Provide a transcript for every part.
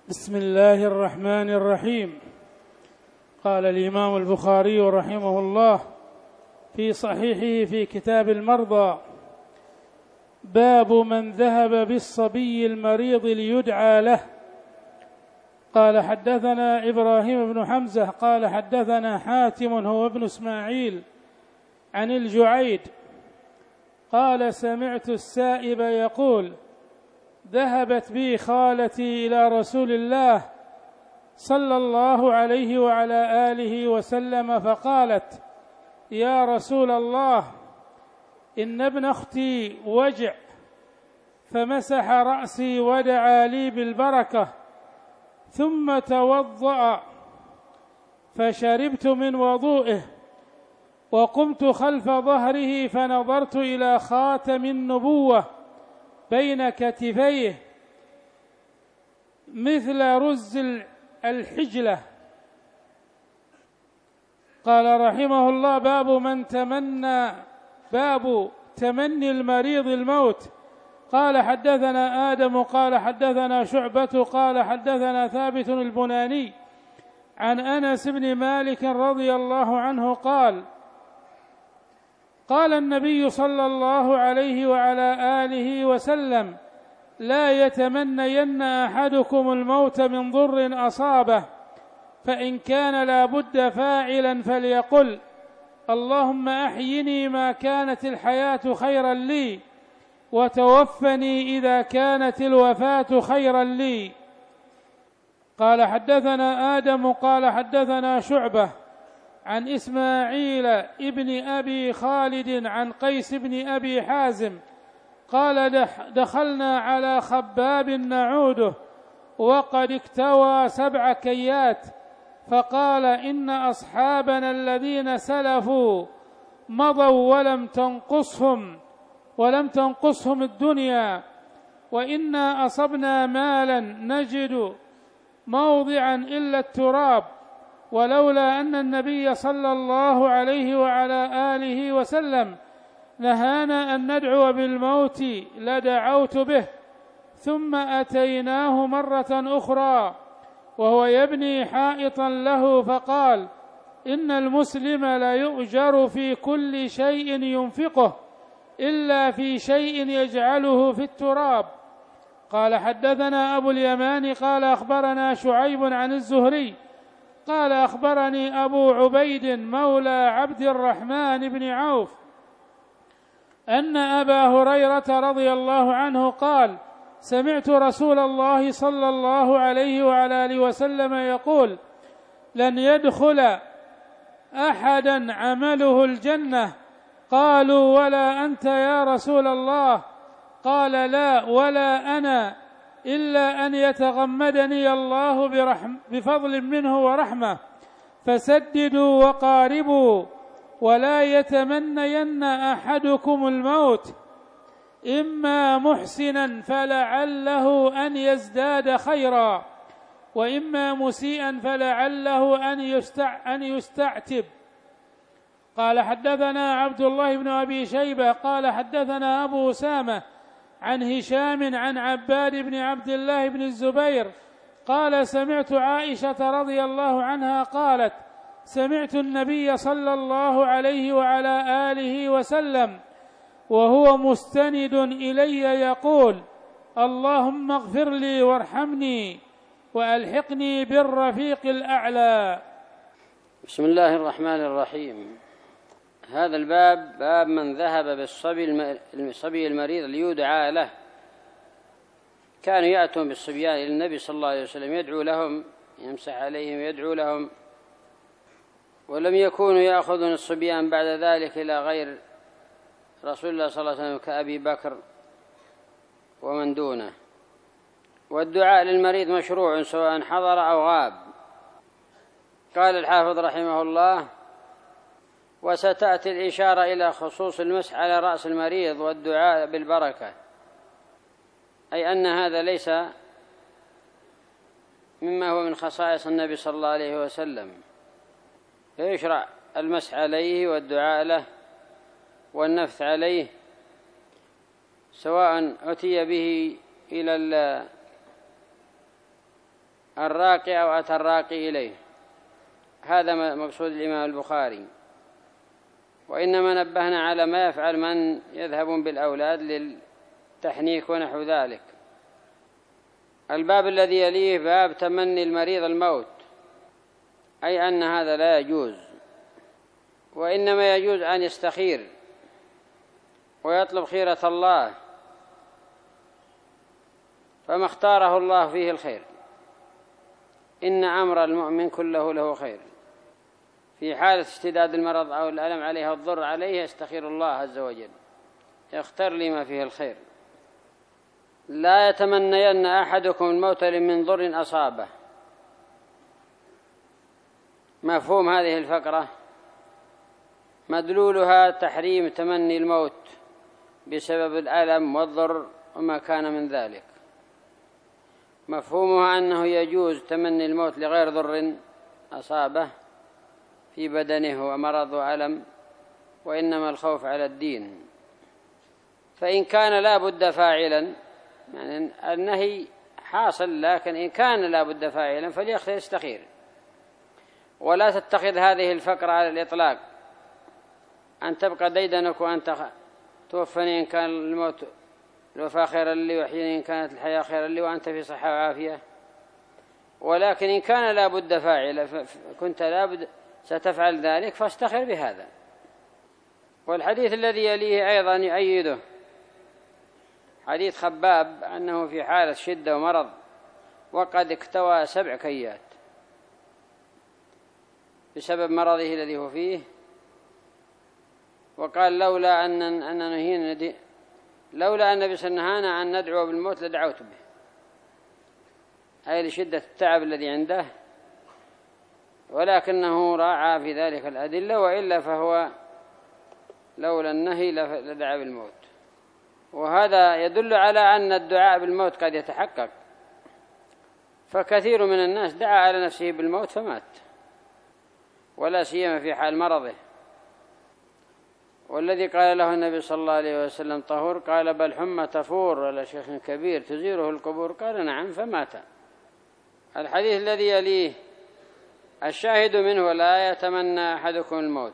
بسم الله الرحمن الرحيم. قال الإمام البخاري رحمه الله في صحيحه في كتاب المرضى: باب من ذهب بالصبي المريض ليدعى له. قال حدثنا إبراهيم بن حمزة قال حدثنا حاتم هو ابن إسماعيل عن الجعيد قال: سمعت السائب يقول: ذهبت بي خالتي إلى رسول الله صلى الله عليه وعلى آله وسلم فقالت: يا رسول الله، إن ابن أختي وجع، فمسح رأسي ودعا لي بالبركة، ثم توضأ فشربت من وضوئه، وقمت خلف ظهره فنظرت إلى خاتم النبوة بين كتفيه مثل رز الحجلة. قال رحمه الله: باب تمني المريض الموت. قال حدثنا آدم قال حدثنا شعبة قال حدثنا ثابت البناني عن أنس بن مالك رضي الله عنه قال: قال النبي صلى الله عليه وعلى آله وسلم: لا يتمنين أحدكم الموت من ضر أصابه، فإن كان لا بد فاعلا فليقل: اللهم أحيني ما كانت الحياة خيرا لي، وتوفني إذا كانت الوفاة خيرا لي. قال حدثنا آدم قال حدثنا شعبة عن إسماعيل ابن أبي خالد عن قيس بن أبي حازم قال: دخلنا على خباب نعوده وقد اكتوى 7 كيات، فقال: إن أصحابنا الذين سلفوا مضوا ولم تنقصهم الدنيا، وإنا أصبنا مالا نجد موضعا إلا التراب، ولولا أن النبي صلى الله عليه وعلى آله وسلم نهانا أن ندعو بالموت لدعوت به. ثم أتيناه مرة أخرى وهو يبني حائطا له، فقال: إن المسلم لا يؤجر في كل شيء ينفقه إلا في شيء يجعله في التراب. قال حدثنا أبو اليمان قال أخبرنا شعيب عن الزهري قال أخبرني أبو عبيد مولى عبد الرحمن بن عوف أن أبا هريرة رضي الله عنه قال: سمعت رسول الله صلى الله عليه وعلى آله وسلم يقول: لن يدخل أحدا عمله الجنة. قالوا: ولا أنت يا رسول الله؟ قال: لا ولا أنا، إلا أن يتغمدني الله بفضل منه ورحمة، فسددوا وقاربوا، ولا يتمنين أحدكم الموت، إما محسنا فلعله أن يزداد خيرا، وإما مسيئا فلعله أن يستعتب. قال حدثنا عبد الله بن أبي شيبة قال حدثنا أبو أسامة عن هشام عن عباد بن عبد الله بن الزبير قال: سمعت عائشة رضي الله عنها قالت: سمعت النبي صلى الله عليه وعلى آله وسلم وهو مستند إلي يقول: اللهم اغفر لي وارحمني وألحقني بالرفيق الأعلى. بسم الله الرحمن الرحيم. هذا الباب باب من ذهب بالصبي المريض ليدعى له. كانوا يأتون بالصبيان إلى النبي صلى الله عليه وسلم يدعو لهم، يمسح عليهم يدعو لهم، ولم يكونوا يأخذون الصبيان بعد ذلك إلى غير رسول الله صلى الله عليه وسلم كأبي بكر ومن دونه. والدعاء للمريض مشروع سواء حضر أو غاب. قال الحافظ رحمه الله: وستأتي الإشارة إلى خصوص المسح على رأس المريض والدعاء بالبركة، أي أن هذا ليس مما هو من خصائص النبي صلى الله عليه وسلم، فيشرع المسح عليه والدعاء له والنفث عليه، سواء أتي به إلى الراقي أو أتى الراقي إليه. هذا مقصود الإمام البخاري. وإنما نبهنا على ما يفعل من يذهبون بالأولاد للتحنيك ونحو ذلك. الباب الذي يليه باب تمني المريض الموت، أي أن هذا لا يجوز، وإنما يجوز أن يستخير ويطلب خيرة الله، فما اختاره الله فيه الخير. إن أمر المؤمن كله له خير. في حالة اشتداد المرض أو الألم عليه والضر عليه يستخير الله عز وجل، يختار لي ما فيه الخير. لا يتمنين أحدكم الموت من ضر أصابه. مفهوم هذه الفقرة مدلولها تحريم تمني الموت بسبب الألم والضر وما كان من ذلك. مفهومها أنه يجوز تمني الموت لغير ضر أصابه في بدنه ومرض وألم، وإنما الخوف على الدين. فإن كان لا بد فاعلا، يعني النهي حاصل، لكن إن كان لا بد فاعلا فليستخير. ولا تتخذ هذه الفقرة على الإطلاق، أن تبقى ديدنك وأنت توفني إن كان الموت الوفاة خيرا لي، وحيني إن كانت الحياة خيرا لي، وأنت في صحة وعافية. ولكن إن كان لا بد فاعلا، كنت لا بد ستفعل ذلك، فاستخر بهذا. والحديث الذي يليه أيضا يؤيده حديث خباب أنه في حالة شدة ومرض وقد اكتوى 7 كيات بسبب مرضه الذي هو فيه، وقال لولا أن النبي نهانا أن ندعو بالموت لدعوت به، أي لشدة التعب الذي عنده، ولكنه راعى في ذلك الأدلة، وإلا فهو لولا النهي لدعا بالموت. وهذا يدل على أن الدعاء بالموت قد يتحقق، فكثير من الناس دعا على نفسه بالموت فمات، ولا سيما في حال مرضه. والذي قال له النبي صلى الله عليه وسلم طهور، قال بل حمى تفور ولا شيخ كبير تزيره القبور، قال نعم فمات. الحديث الذي يليه الشاهد منه لا يتمنى أحدكم الموت،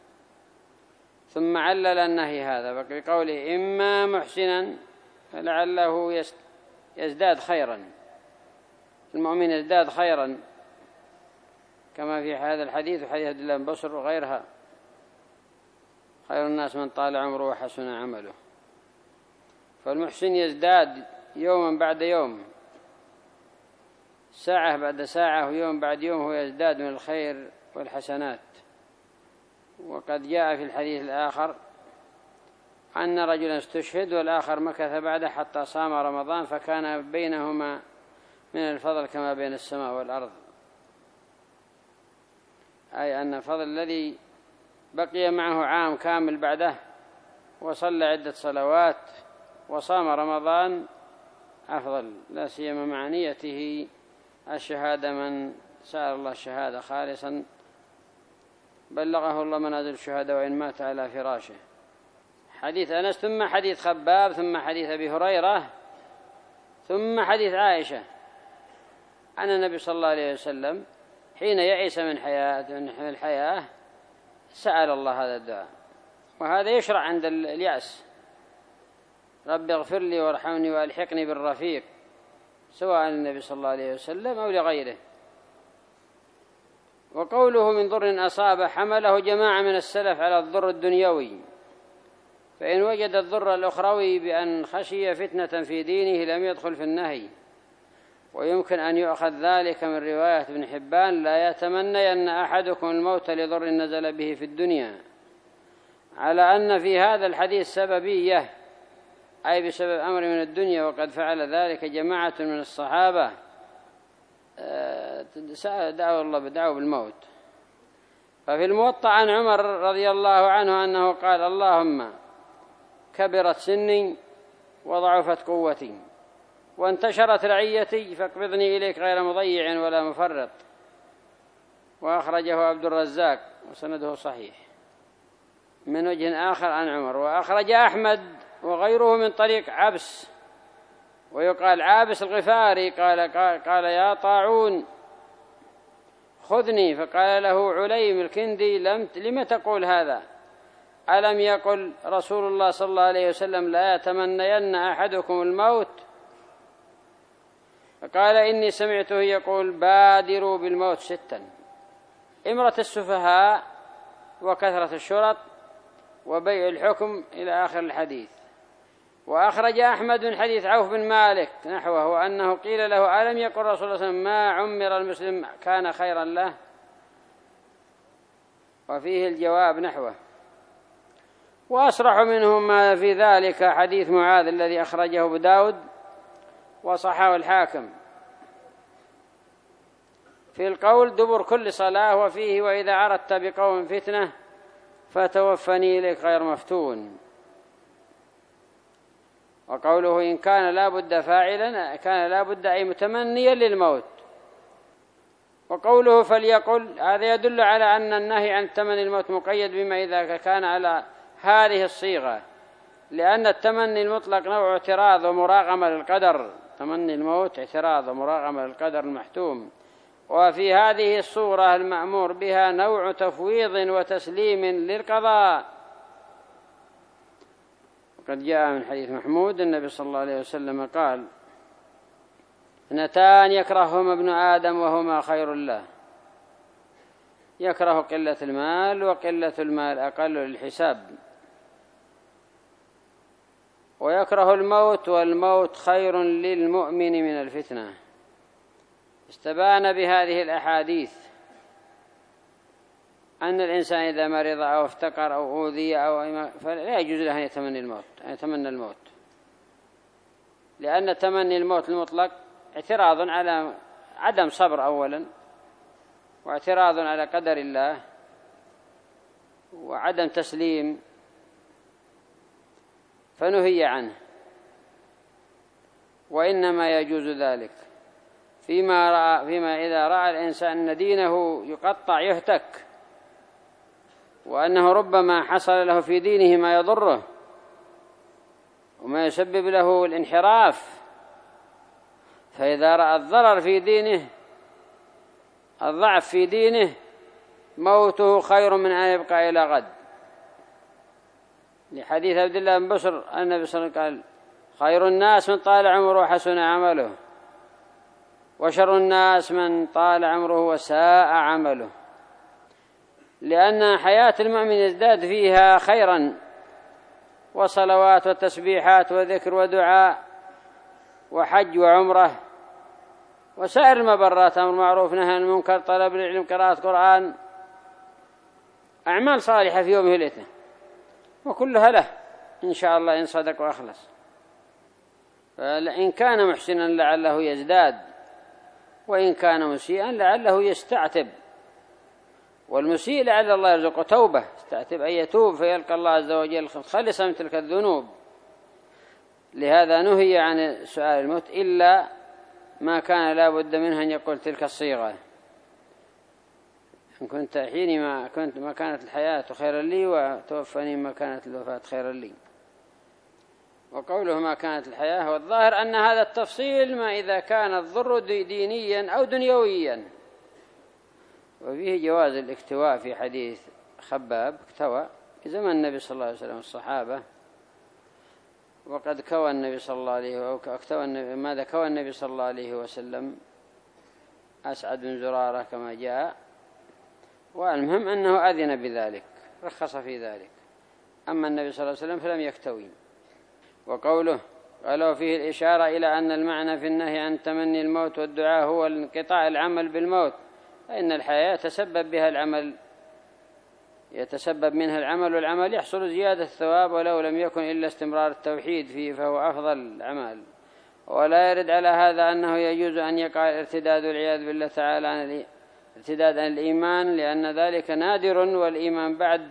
ثم علل النهي هذا بقوله إما محسنا فلعله يزداد خيرا، المؤمن يزداد خيرا، كما في هذا الحديث وحديث عبد الله بن بصر وغيرها، خير الناس من طال عمره وحسن عمله. فالمحسن يزداد يوما بعد يوم، ساعة بعد ساعة ويوم بعد يوم، هو يزداد من الخير والحسنات. وقد جاء في الحديث الآخر أن رجلا استشهد والآخر مكث بعده حتى صام رمضان، فكان بينهما من الفضل كما بين السماء والأرض، أي أن الفضل الذي بقي معه عام كامل بعده وصلى عدة صلوات وصام رمضان أفضل، لا سيما مع نيته الشهادة. من سأل الله الشهادة خالصا بلغه الله منازل الشهادة وإن مات على فراشه. حديث أنس، ثم حديث خباب، ثم حديث أبي هريرة، ثم حديث عائشة أن النبي صلى الله عليه وسلم حين يئس من الحياة سأل الله هذا الدعاء. وهذا يشرع عند اليأس، رب اغفر لي وارحمني وألحقني بالرفيق، سواء النبي صلى الله عليه وسلم أو لغيره. وقوله من ضر أصاب حمله جماعة من السلف على الضر الدنيوي، فإن وجد الضر الأخروي بأن خشي فتنة في دينه لم يدخل في النهي. ويمكن أن يؤخذ ذلك من رواية ابن حبان لا يتمنى أن أحدكم الموت لضر نزل به في الدنيا، على أن في هذا الحديث سببية، أي بسبب أمر من الدنيا، وقد فعل ذلك جماعة من الصحابة دعوا بالموت. ففي الموطأ عن عمر رضي الله عنه أنه قال اللهم كبرت سني وضعفت قوتي وانتشرت رعيتي فاقبضني إليك غير مضيع ولا مفرط. وأخرجه عبد الرزاق وسنده صحيح من وجه آخر عن عمر. وأخرج أحمد وغيره من طريق عبس ويقال عابس الغفاري قال يا طاعون خذني، فقال له عليم الكندي لم تقول هذا؟ ألم يقل رسول الله صلى الله عليه وسلم لا يتمنين أحدكم الموت؟ فقال إني سمعته يقول بادروا بالموت 6: إمرة السفهاء، وكثرة الشرط، وبيع الحكم، إلى آخر الحديث. وأخرج أحمد من حديث عوف بن مالك نحوه، وأنه قيل له ألم يقل رسول الله صلى الله عليه وسلم ما عمر المسلم كان خيرا له؟ وفيه الجواب نحوه. وأصرح منهم ما في ذلك حديث معاذ الذي أخرجه أبو داود وصححه الحاكم في القول دبر كل صلاة، وفيه وإذا عرضت بقوم فتنة فتوفني إليك غير مفتون. وقوله إن كان لا بد فاعلا كان لا بد أي متمنيا للموت. وقوله فليقل هذا يدل على أن النهي عن تمني الموت مقيد بما إذا كان على هذه الصيغة، لأن التمني المطلق نوع اعتراض ومراغمة للقدر، تمني الموت اعتراض ومراغمة للقدر المحتوم. وفي هذه الصورة المأمور بها نوع تفويض وتسليم للقضاء. وقد جاء من حديث محمود النبي صلى الله عليه وسلم قال 2 يكرههما ابن آدم وهما خير له: يكره قلة المال، وقلة المال أقل للحساب، ويكره الموت، والموت خير للمؤمن من الفتنة. استبان بهذه الأحاديث أن الإنسان إذا مرض أو افتقر أو أوذي فلا يجوز له أن يتمنى الموت، لأن تمني الموت المطلق اعتراض على عدم صبر أولا، واعتراض على قدر الله، وعدم تسليم، فنهي عنه. وإنما يجوز ذلك فيما إذا رأى الإنسان أن دينه يقطع يهتك، وأنه ربما حصل له في دينه ما يضره وما يسبب له الانحراف، فإذا رأى الضرر في دينه، الضعف في دينه، موته خير من أن يبقى إلى غد. لحديث عبد الله بن بصر أن النبي صلى الله عليه وسلم قال خير الناس من طال عمره وحسن عمله، وشر الناس من طال عمره وساء عمله، لأن حياة المؤمن يزداد فيها خيرا وصلوات وتسبيحات وذكر ودعاء وحج وعمرة وسائر المبرات، أمر معروف نهي عن المنكر، طلب العلم، قراءة قرآن، أعمال صالحة في يومه وليلته، وكلها له إن شاء الله إن صدق وأخلص. فإن كان محسنا لعله يزداد، وإن كان مسيئا لعله يستعتب، والمسيء لعل الله يرزقه توبة، يستعتب أن يتوب فيلقى الله عز وجل خالصا من تلك الذنوب. لهذا نهي عن سؤال الموت إلا ما كان لا بد منه أن يقول تلك الصيغة: إن كنت حيني ما كانت الحياة خيرا لي، وتوفني ما كانت الوفاة خيرا لي. وقوله ما كانت الحياة، والظاهر أن هذا التفصيل ما إذا كان الضر دينيا أو دنيويا. وفيه جواز الاكتواء في حديث خباب اكتوى في زمن النبي صلى الله عليه وسلم الصحابة، وقد كوى النبي صلى الله عليه وسلم ماذا كوى النبي صلى الله عليه وسلم أسعد بن زرارة كما جاء. والمهم أنه أذن بذلك، رخص في ذلك. أما النبي صلى الله عليه وسلم فلم يكتوي. وقوله قالوا فيه الإشارة إلى أن المعنى في النهي عن تمني الموت والدعاء هو انقطاع العمل بالموت، فإن الحياة يتسبب منها العمل، والعمل يحصل زيادة الثواب ولو لم يكن إلا استمرار التوحيد فيه، فهو أفضل الأعمال. ولا يرد على هذا أنه يجوز أن يقع الارتداد والعياذ بالله تعالى عن الارتداد عن الإيمان، لأن ذلك نادر، والإيمان بعد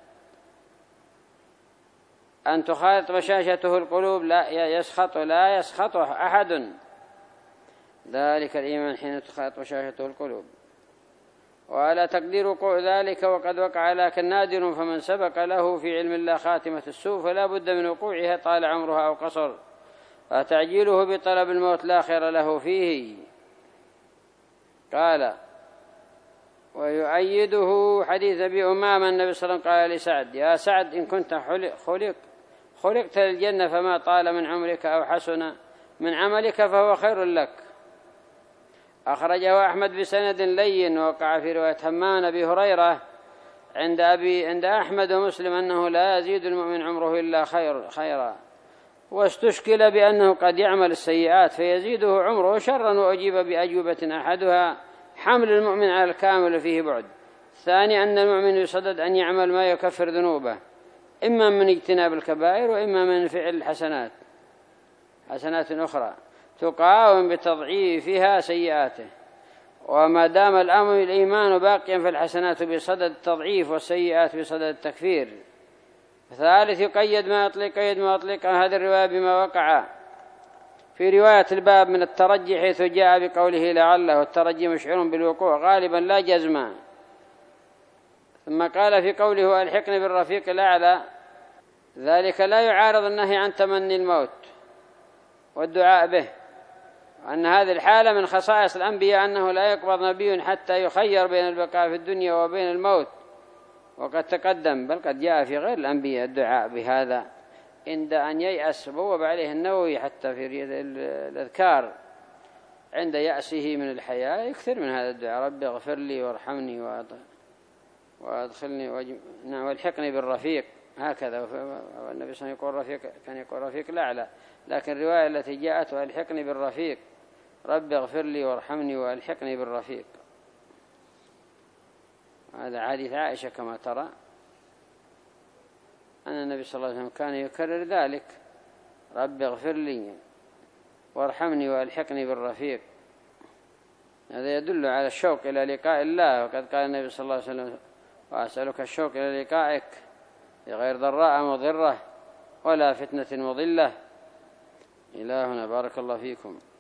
أن تخالط بشاشته القلوب لا يسخط أحد، ذلك الإيمان حين تخالط بشاشته القلوب. وعلى تقدير وقوع ذلك وقد وقع لكن نادر، فمن سبق له في علم الله خاتمة السوء فلا بد من وقوعها طال عمرها أو قصر. فتعجيله بطلب الموت لا خير له فيه. قال: ويؤيده حديث أبي أمامة النبي صلى الله عليه وسلم قال لسعد: يا سعد، إن كنت خلقت للجنة فما طال من عمرك أو حسن من عملك فهو خير لك. أخرجه أحمد بسند لين، وقع في رواية همام أبي هريرة عند أحمد ومسلم أنه لا يزيد المؤمن عمره إلا خيرا، واستشكل بأنه قد يعمل السيئات فيزيده عمره شرا، وأجيب بأجوبة أحدها: حمل المؤمن على الكامل فيه بعد. الثاني أن المؤمن يصدد أن يعمل ما يكفر ذنوبه، إما من اجتناب الكبائر وإما من فعل الحسنات، حسنات أخرى تقاوم بتضعيفها سيئاته. وما دام الأمر الإيمان باقيا فالحسنات بصدد التضعيف والسيئات بصدد التكفير. الثالث يقيد ما يطلق هذه الرواية بما وقع في رواية الباب من الترجي، حيث جاء بقوله لعله، والترجي مشعر بالوقوع غالبا لا جزما. ثم قال في قوله: ألحقني بالرفيق الأعلى، ذلك لا يعارض النهي عن تمني الموت والدعاء به، وأن هذه الحالة من خصائص الأنبياء، أنه لا يقبض نبي حتى يخير بين البقاء في الدنيا وبين الموت. وقد تقدم، بل قد جاء في غير الأنبياء الدعاء بهذا عند أن ييأس. بوب عليه النووي حتى في الأذكار عند يأسه من الحياة يكثر من هذا الدعاء: رب اغفر لي وارحمني وادخلني والحقني بالرفيق. هكذا النبي صلى الله عليه وسلم كان يقول رفيق الأعلى، لكن الرواية التي جاءت: والحقني بالرفيق، رب اغفر لي وارحمني والحقني بالرفيق. هذا حديث عائشة كما ترى، أن النبي صلى الله عليه وسلم كان يكرر ذلك: رب اغفر لي وارحمني والحقني بالرفيق. هذا يدل على الشوق إلى لقاء الله. وقد قال النبي صلى الله عليه وسلم: وأسألك الشوق إلى لقائك بغير ضراء مضرة ولا فتنة مضلة. إلهنا بارك الله فيكم.